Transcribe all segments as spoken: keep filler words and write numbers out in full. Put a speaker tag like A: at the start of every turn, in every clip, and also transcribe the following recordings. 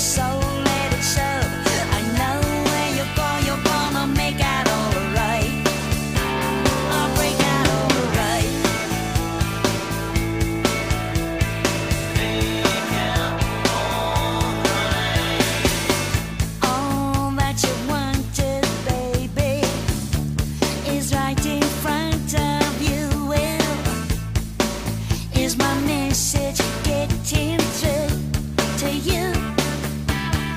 A: Is my message getting through to you?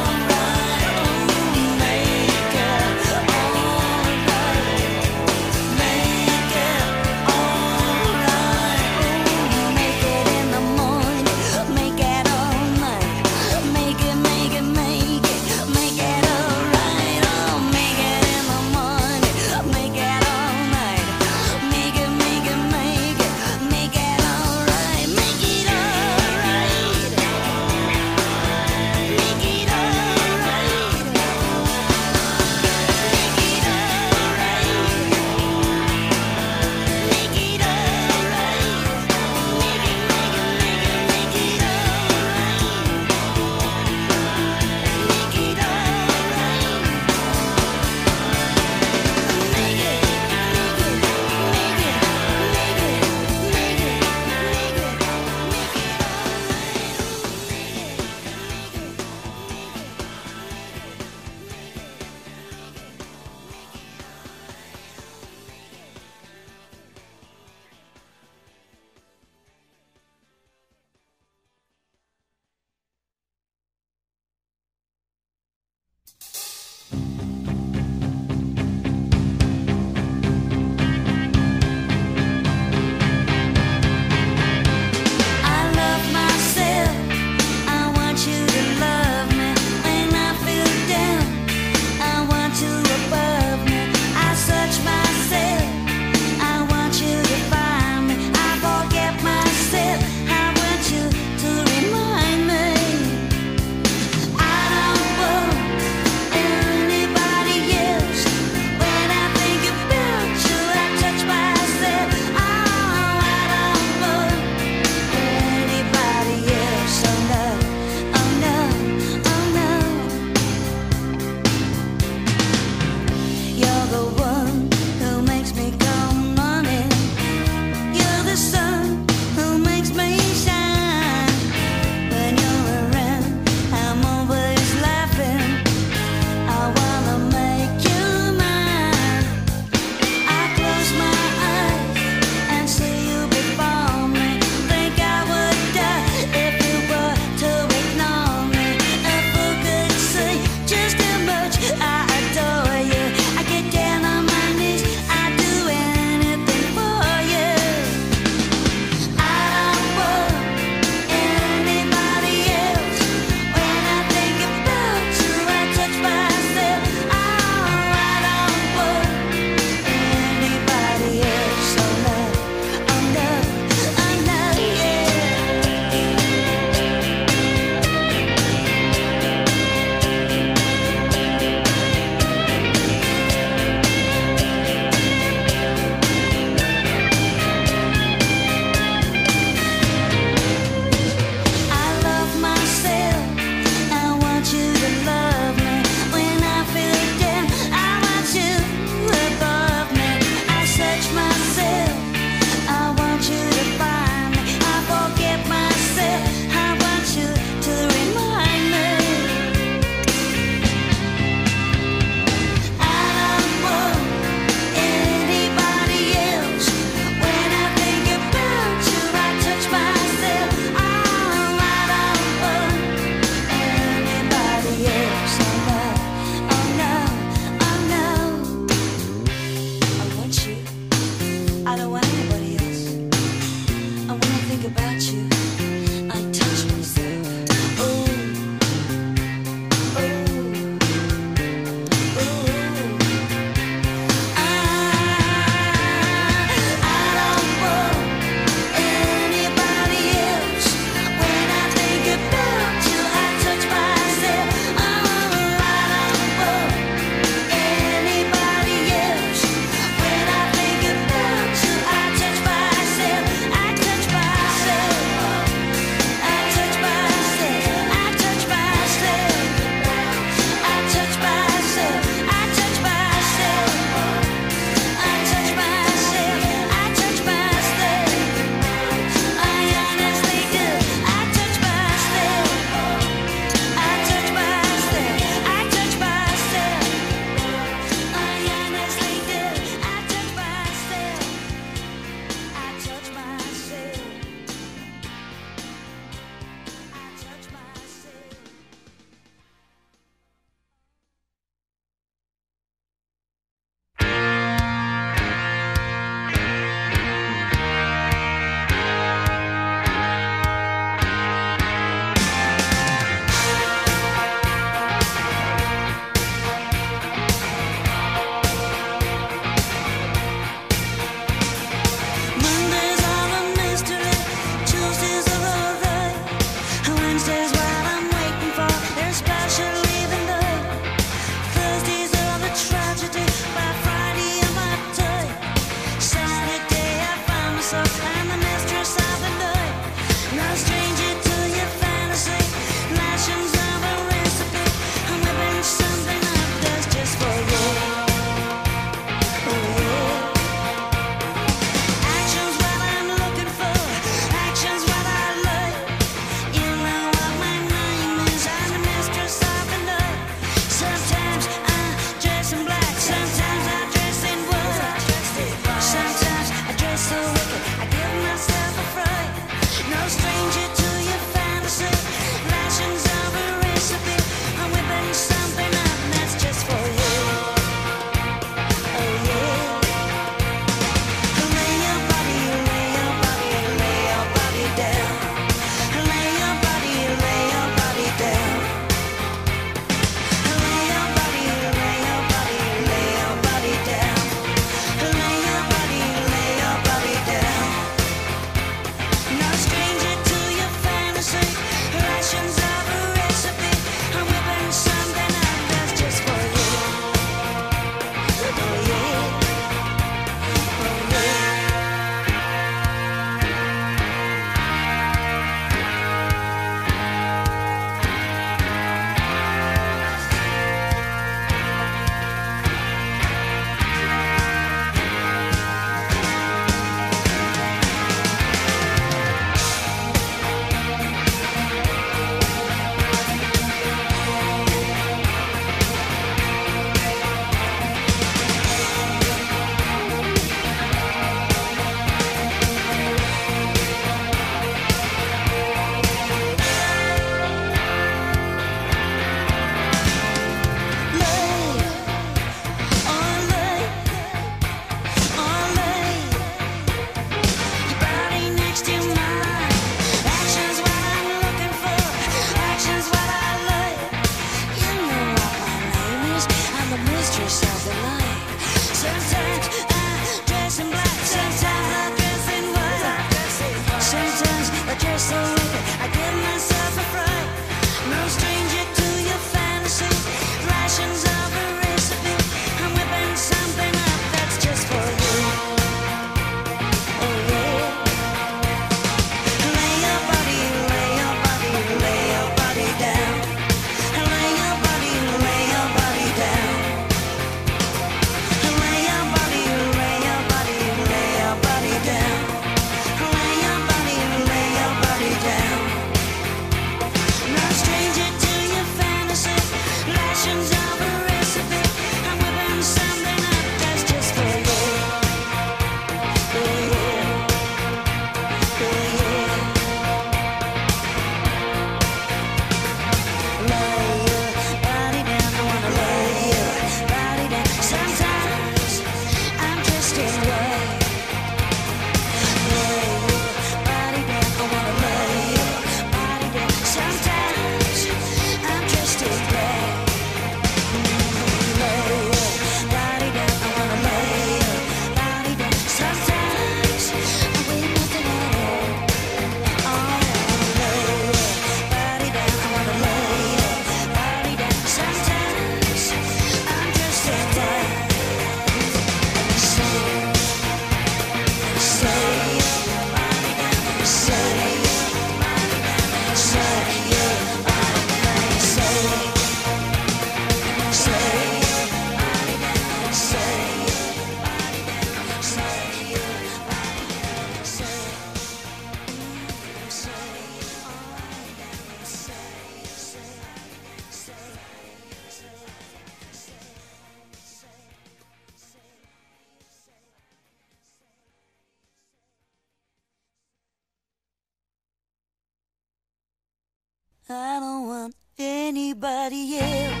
A: everybody else.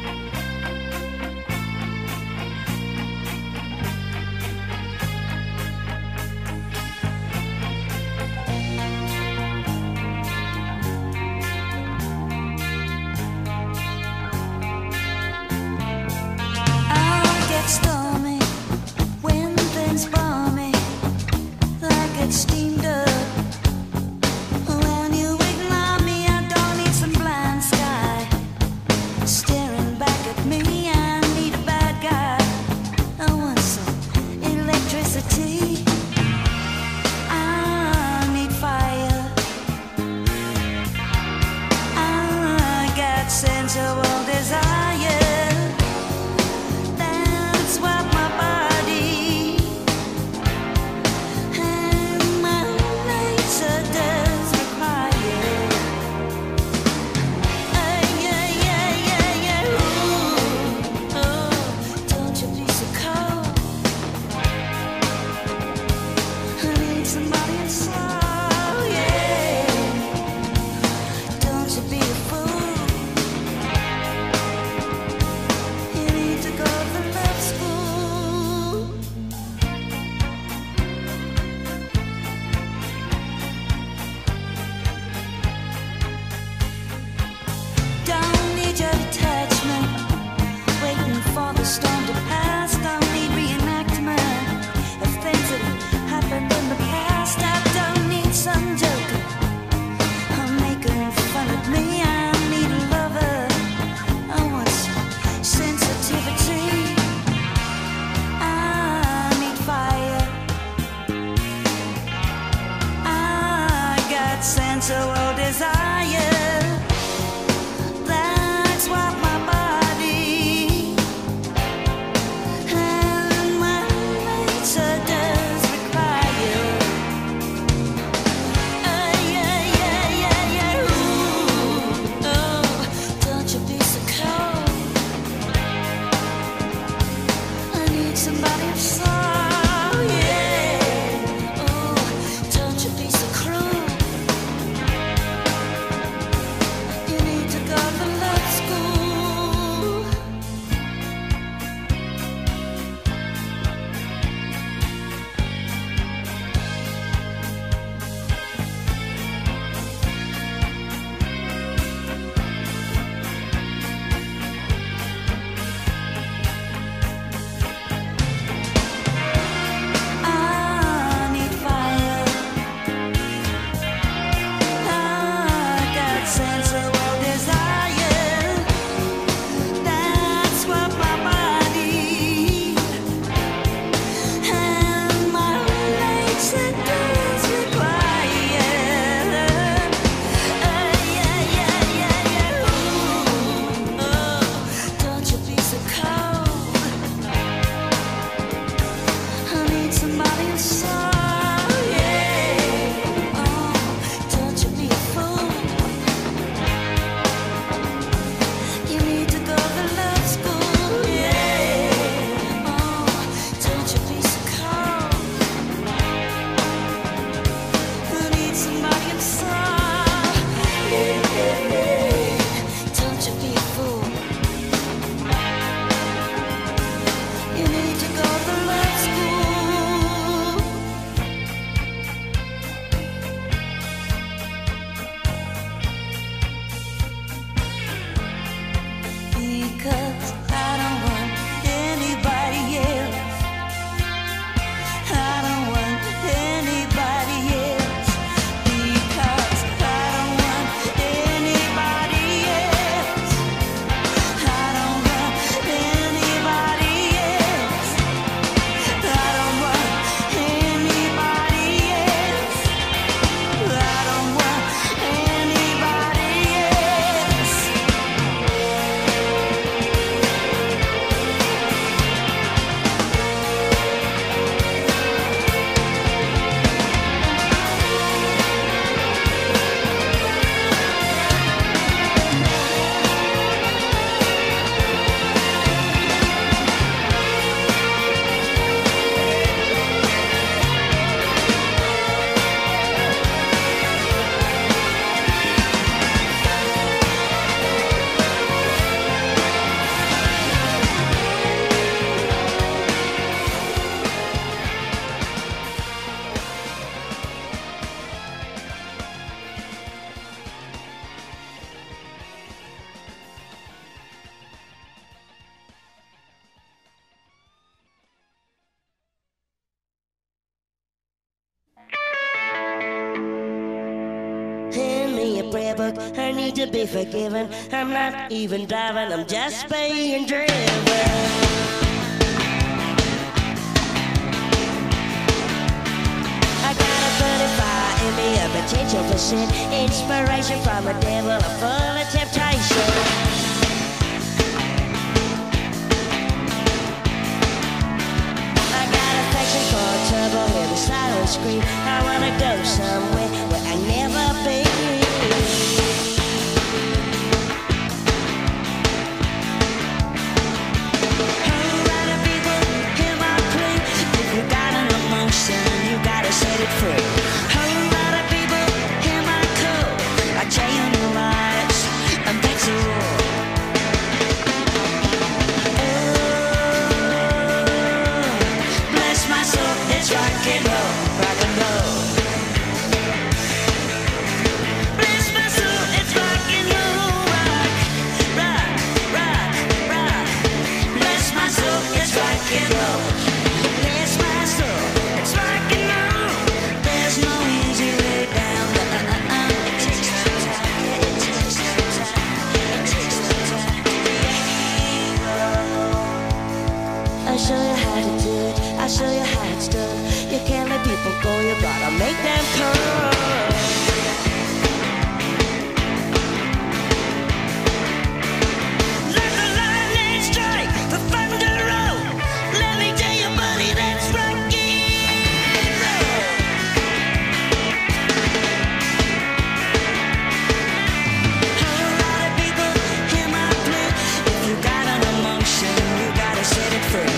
A: I'll get stormy when things bore me like it's steamed up. When you ignore me, I don't need some blind sky staring back at me. I need a bad guy. I want some electricity. I need fire. I got sensual desire. That's what my body and my nature does require. Uh, yeah, yeah, yeah, yeah. Ooh, oh, don't you be so cold. I need somebody inside, yeah. Don't you be a fool. You need to go to love school. Don't need your attachment, waiting for the storm to pass. Don't need reenactment of things that happened in the past. I don't need some joker making fun of me. I need a lover. I want some sensitivity. I need fire. I got sensual desire. That's what my body and my nature does require. Uh, yeah, yeah, yeah, yeah. Ooh, oh, don't you be so cold. I need somebody inside, yeah. Ooh, don't you be so cruel. You need to go to love school.
B: a prayer book. I need to be forgiven. I'm not even driving, I'm just being driven. In me a potential for sin, inspiration from a devil, a full of temptation. I got affection for a turbo, hear the silent scream. I wanna go somewhere where I never been. Alright, people, hear my plea. If you got an emotion, you gotta set it free. I'll show you how to do it, I'll show you how it's done. You can't let people go, you gotta make them come. Let the lightning strike, the thunder roll. Let me tell you, buddy, that's rock and roll. Alright, people, hear my plea. If you got an emotion, you gotta set it free.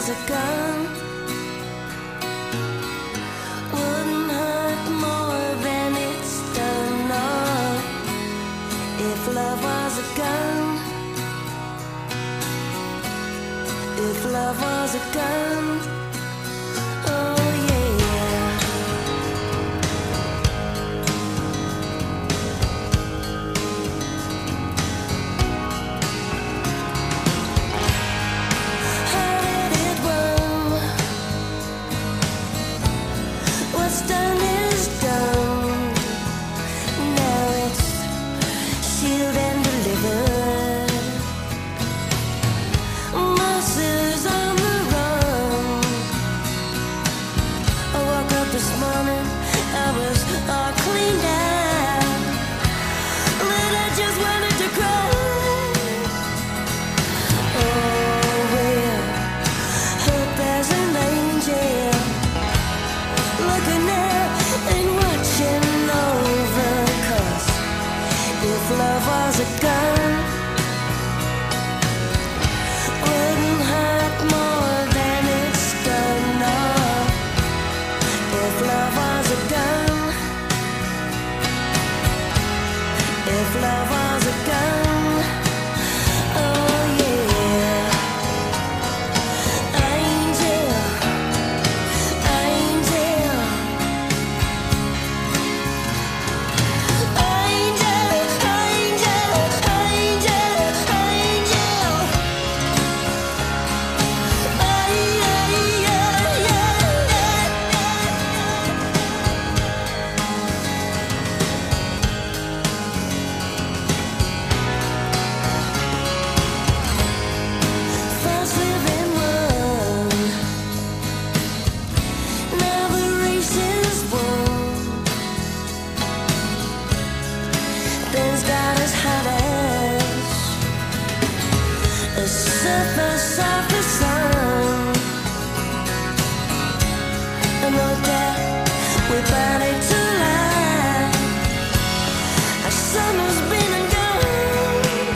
A: was a gun, wouldn't hurt more than it's done. Oh, if love was a gun, if love was a gun, oh yeah. How did it run? What's done is done. Now it's sealed and delivered. Monsters on the run. I woke up this morning, I was all cleaned out, but I just wanted to cry. Oh, well, hope there's an angel looking out and watching over. 'Cause if love was a gun, wouldn't hurt more than it's done. No. If love was a gun, if love was a gun, oh yeah. Angel, angel, angel, angel, angel, angel. Ay, ay, ay, ay, First living one, now the race is won. Things got as hot as the surface of the sun. And no doubt we burn it to life. Our summer's been and gone.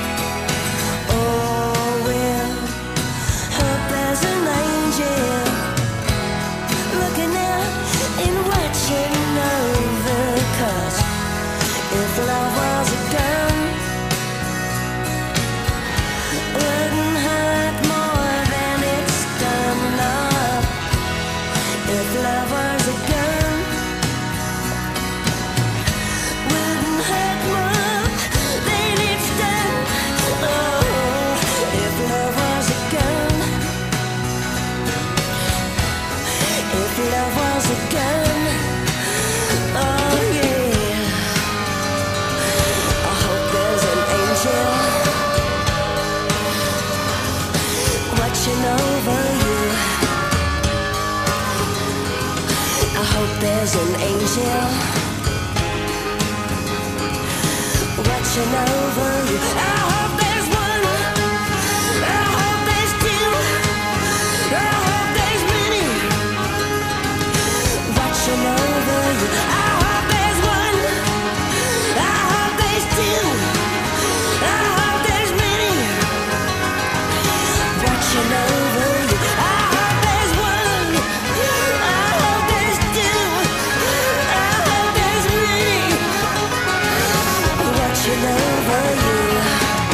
A: Oh, well, hope there's an angel looking out and watching over. 'Cause if love was a gun, wouldn't hurt more than it's done. No. If love was a gun, wouldn't hurt more than it's done. Oh, if love was a gun, if love was a gun, oh yeah. I hope there's an angel watching over you. I hope there's an angel watching over you. I hope there's one. I hope there's two. I hope there's many watching over you. I hope there's one. I hope there's two. I hope there's many watching over you. I hope there's one. I hope there's two. I hope there's many watching over you.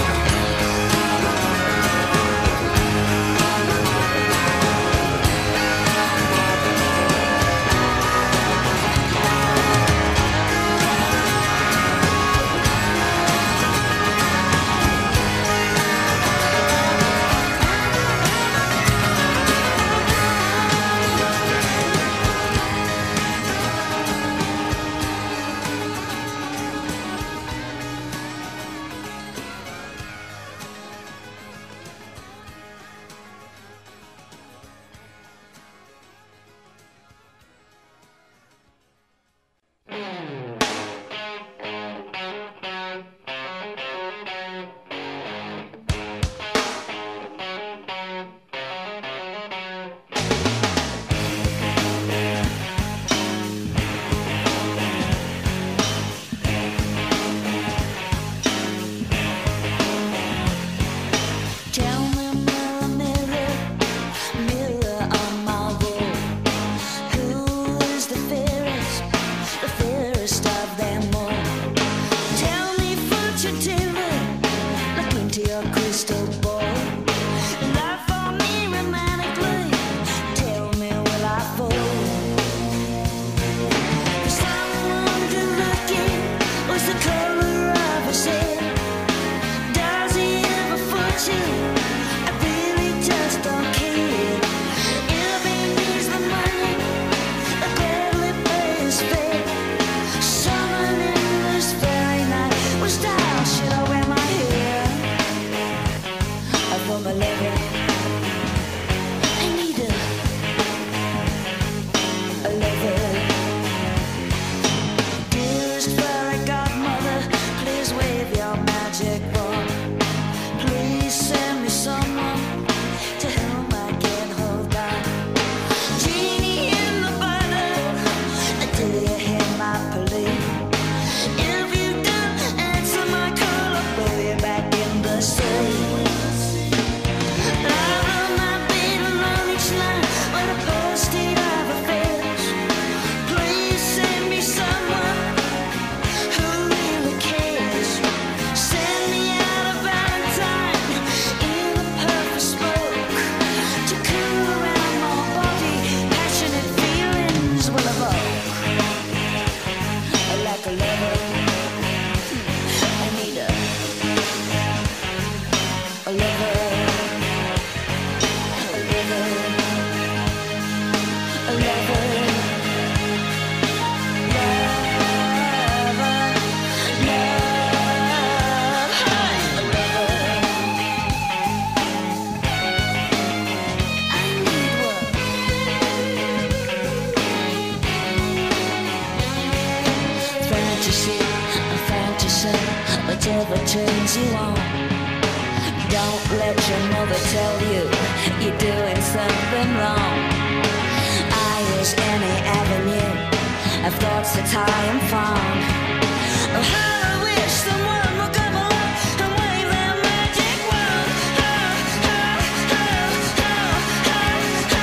A: whatever turns you on. Don't let your mother tell you you're doing something wrong. I use any avenue of thoughts that I am fond. Oh, how I wish someone would come along and wave their magic wand. Oh, oh, oh, oh, oh, oh,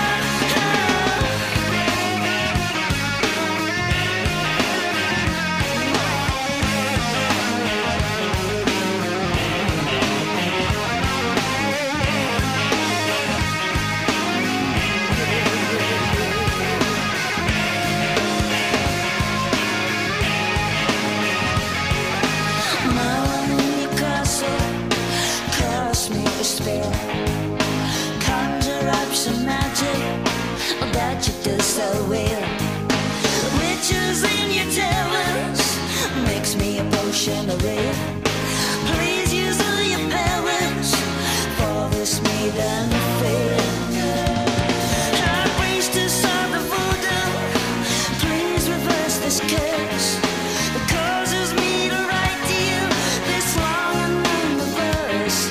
A: despair. Conjure up some magic that you do so well. Witches in your towers makes me a potion of red. Please use all your powers for this maiden fair. High priestess of the voodoo, please reverse this curse. It causes me to write to you this long and lonely verse.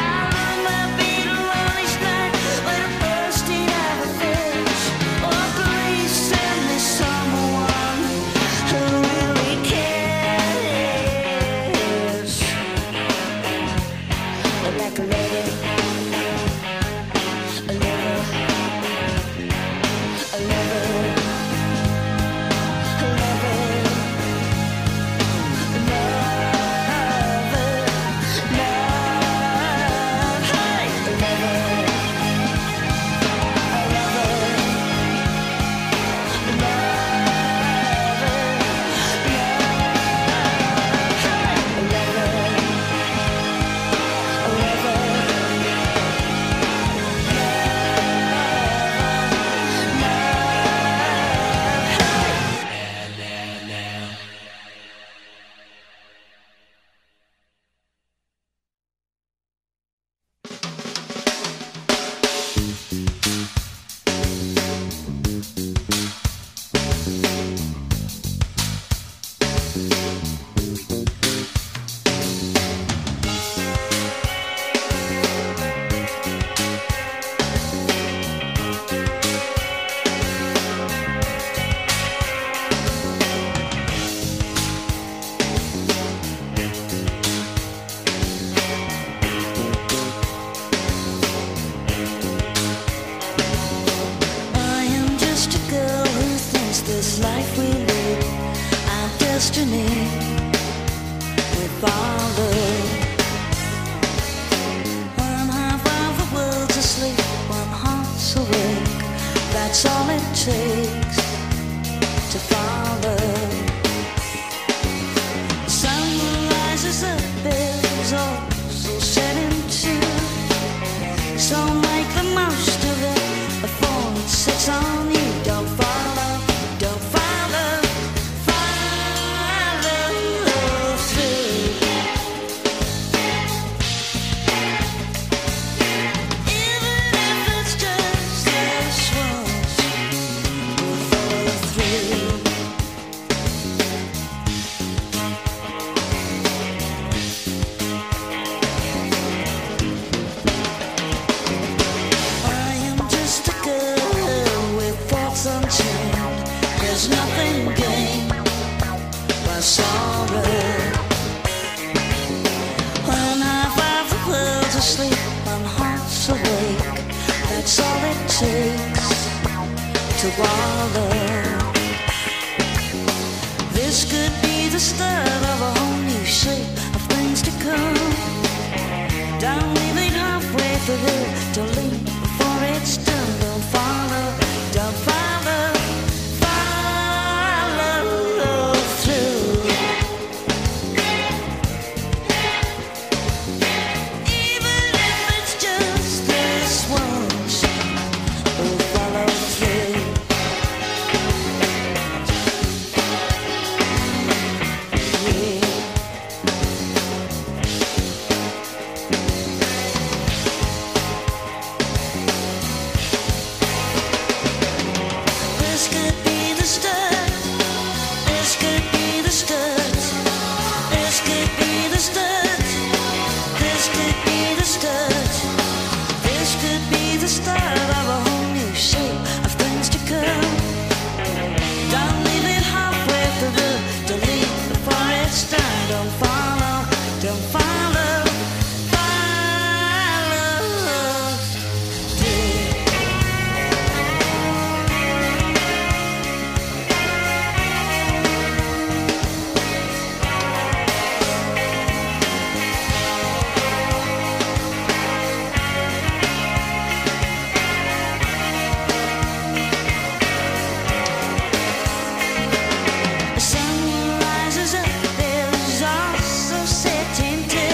A: That's all it takes to follow. The sun rises up, is also setting too. So make the most of it before it sits on you. Don't follow, don't follow, follow through. Don't follow, don't follow, follow. Dear. The sun rises up, there's also setting to.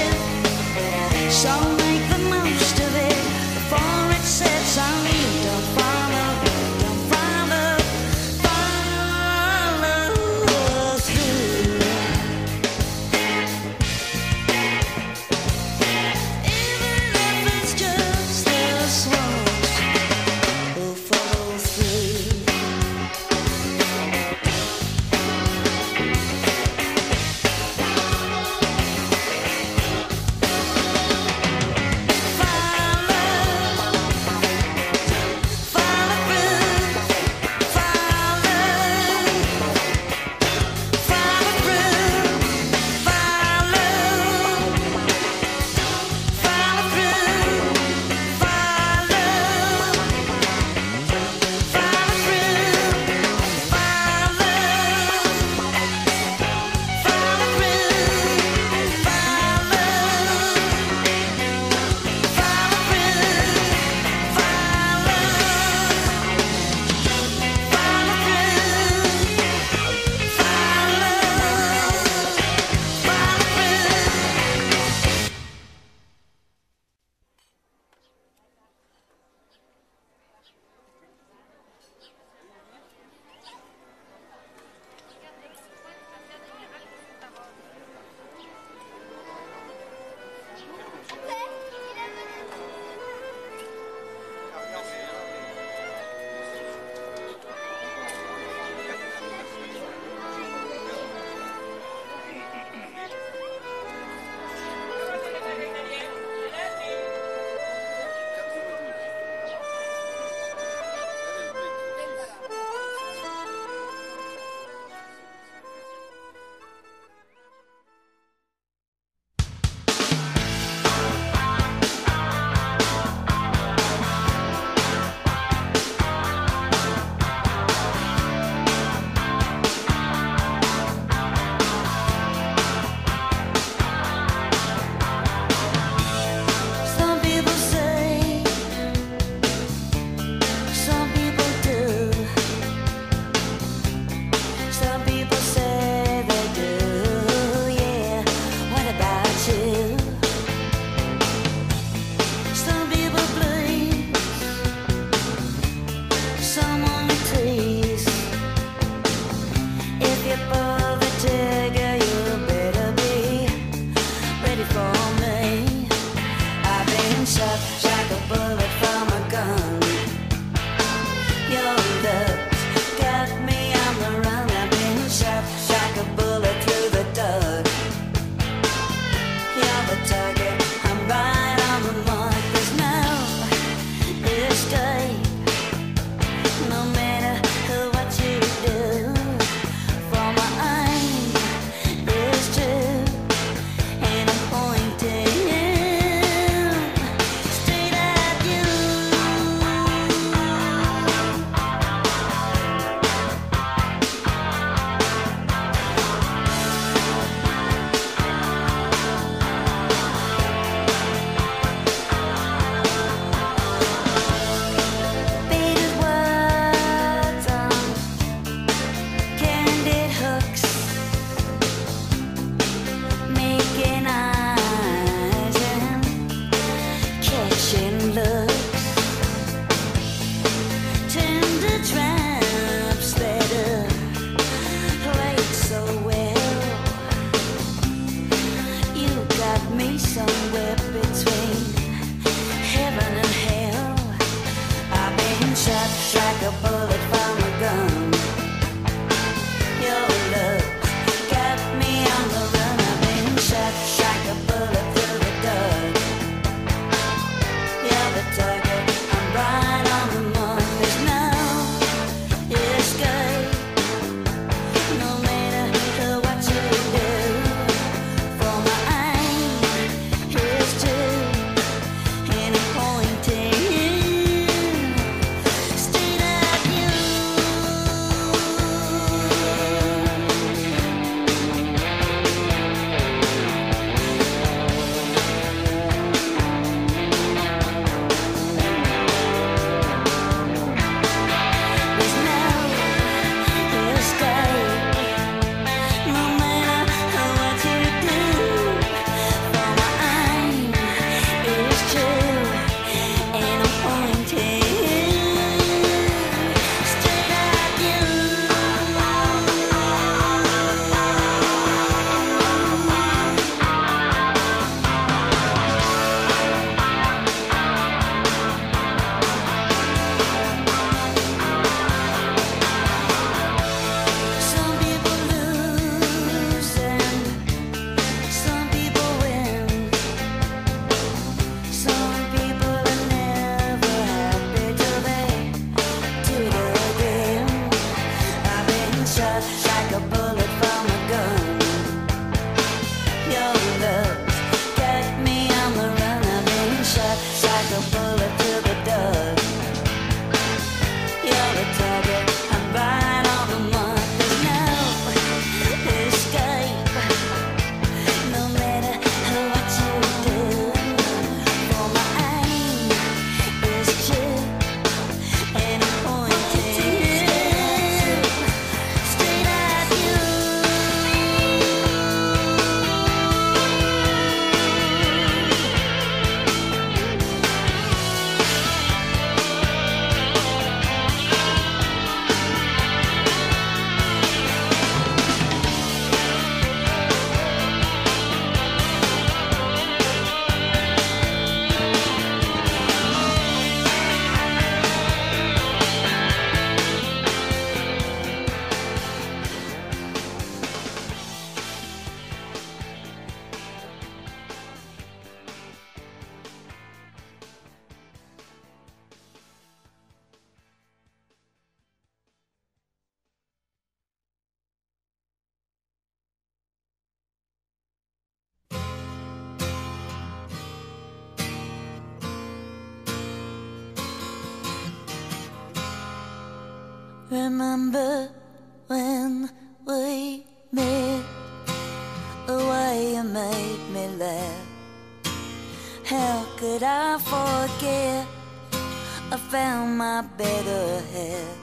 A: Remember when we met, the way you made me laugh. How could I forget? I found my better half.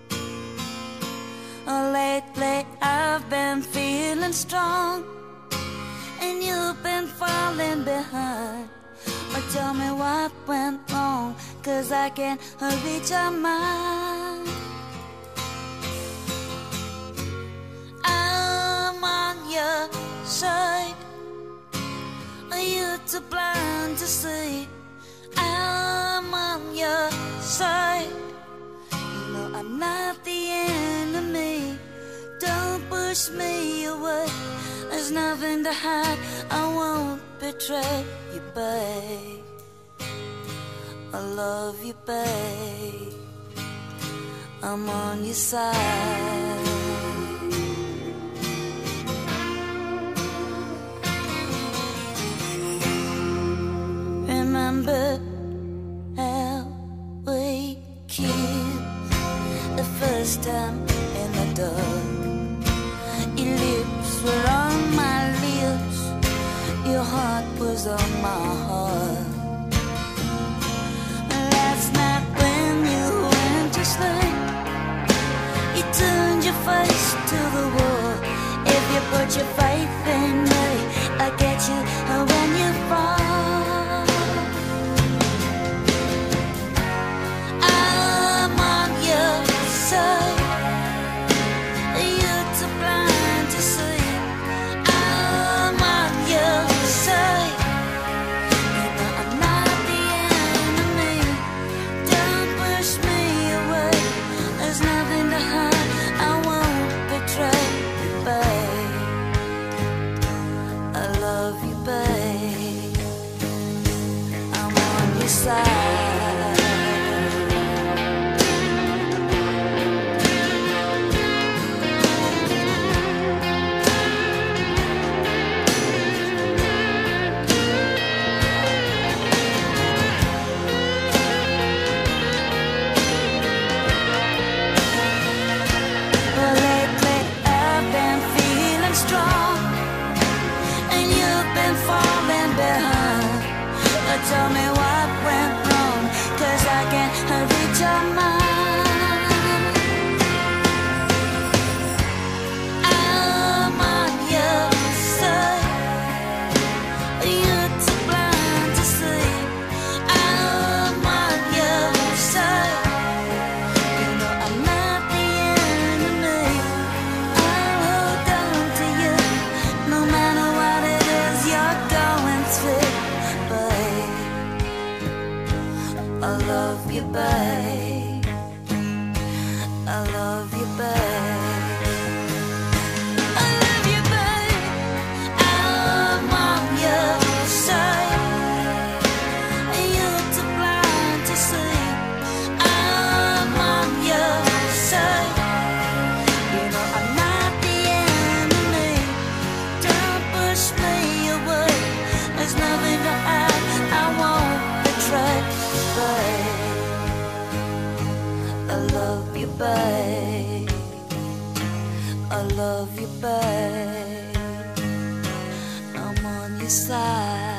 A: Lately I've been feeling strong, and you've been falling behind. But tell me what went wrong, 'cause I can't reach your mind. I'm on your side. Are you too blind to see? I'm on your side. You know I'm not the enemy. Don't push me away. There's nothing to hide. I won't betray you, babe. I love you, babe. I'm on your side. Remember how we kissed the first time in the dark. Your lips were on my lips, your heart was on my heart. Last night when you went to sleep, you turned your face to the wall. If you put your faith in me, I'll get you when you fall. Tell me what went wrong, 'cause I can't reach your mind. I'm on your side. You're too blind to see. I'm on your side. You know I'm not the enemy. I'll hold on to you, no matter what it is you're going through. I love you, babe. I love you, babe. I love you, babe. I'm on your side. You're too blind to see. I'm on your side. You know I'm not the enemy. Don't push me away. There's nothing to hide. I won't betray. I love you, babe. I love you, babe. I'm on your side.